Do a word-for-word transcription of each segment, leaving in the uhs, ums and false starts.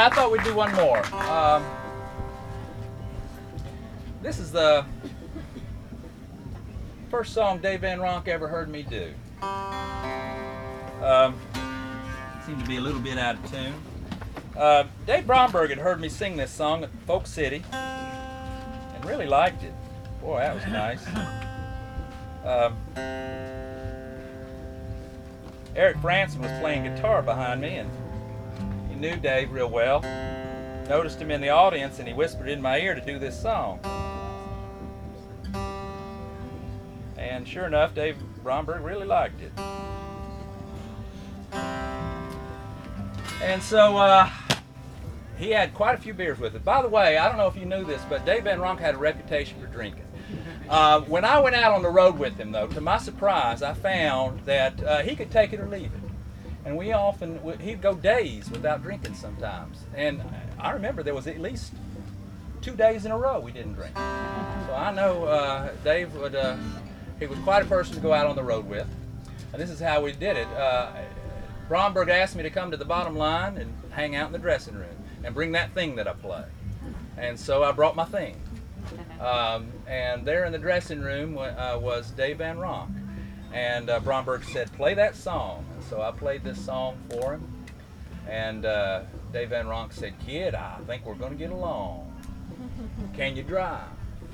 I thought we'd do one more. Um, this is the first song Dave Van Ronk ever heard me do. Um, seemed to be a little bit out of tune. Uh, Dave Bromberg had heard me sing this song at Folk City and really liked it. Boy, that was nice. Um, Eric Franson was playing guitar behind me, and he knew Dave real well. Noticed him in the audience, and he whispered in my ear to do this song. And sure enough, Dave Bromberg really liked it. And so uh, he had quite a few beers with it. By the way, I don't know if you knew this, but Dave Van Ronk had a reputation for drinking. Uh, when I went out on the road with him, though, to my surprise, I found that uh, he could take it or leave it. And we often, he'd go days without drinking sometimes. And I remember there was at least two days in a row we didn't drink. So I know uh, Dave would, uh, he was quite a person to go out on the road with. And this is how we did it. Uh, Bromberg asked me to come to the bottom line and hang out in the dressing room and bring that thing that I play. And so I brought my thing. Um, and there in the dressing room uh, was Dave Van Ronk. And uh, Bromberg said, play that song. And so I played this song for him. And uh, Dave Van Ronk said, kid, I think we're going to get along. Can you drive?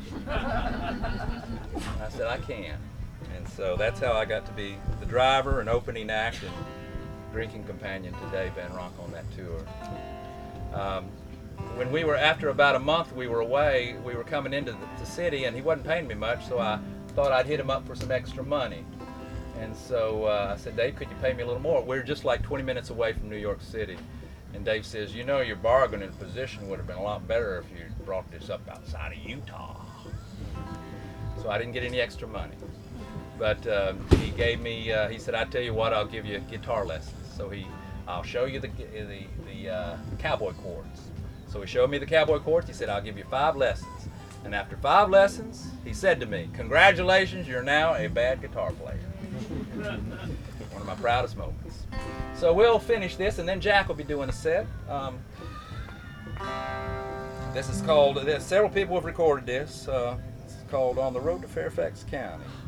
I said, I can. And so that's how I got to be the driver and opening act and drinking companion to Dave Van Ronk on that tour. Um, when we were, after about a month we were away, we were coming into the, the city, and he wasn't paying me much, so I thought I'd hit him up for some extra money. And so uh, I said, Dave, could you pay me a little more? We were just like twenty minutes away from New York City. And Dave says, you know, your bargaining position would have been a lot better if you brought this up outside of Utah. So I didn't get any extra money. But uh, he gave me, uh, he said, I tell you what, I'll give you guitar lessons. So he, I'll show you the, the, the uh, cowboy chords. So he showed me the cowboy chords. He said, I'll give you five lessons. And after five lessons, he said to me, congratulations, you're now a bad guitar player. One of my proudest moments. So we'll finish this, and then Jack will be doing a set. Um, this is called, there's several people have recorded this. Uh, it's called On the Road to Fairfax County.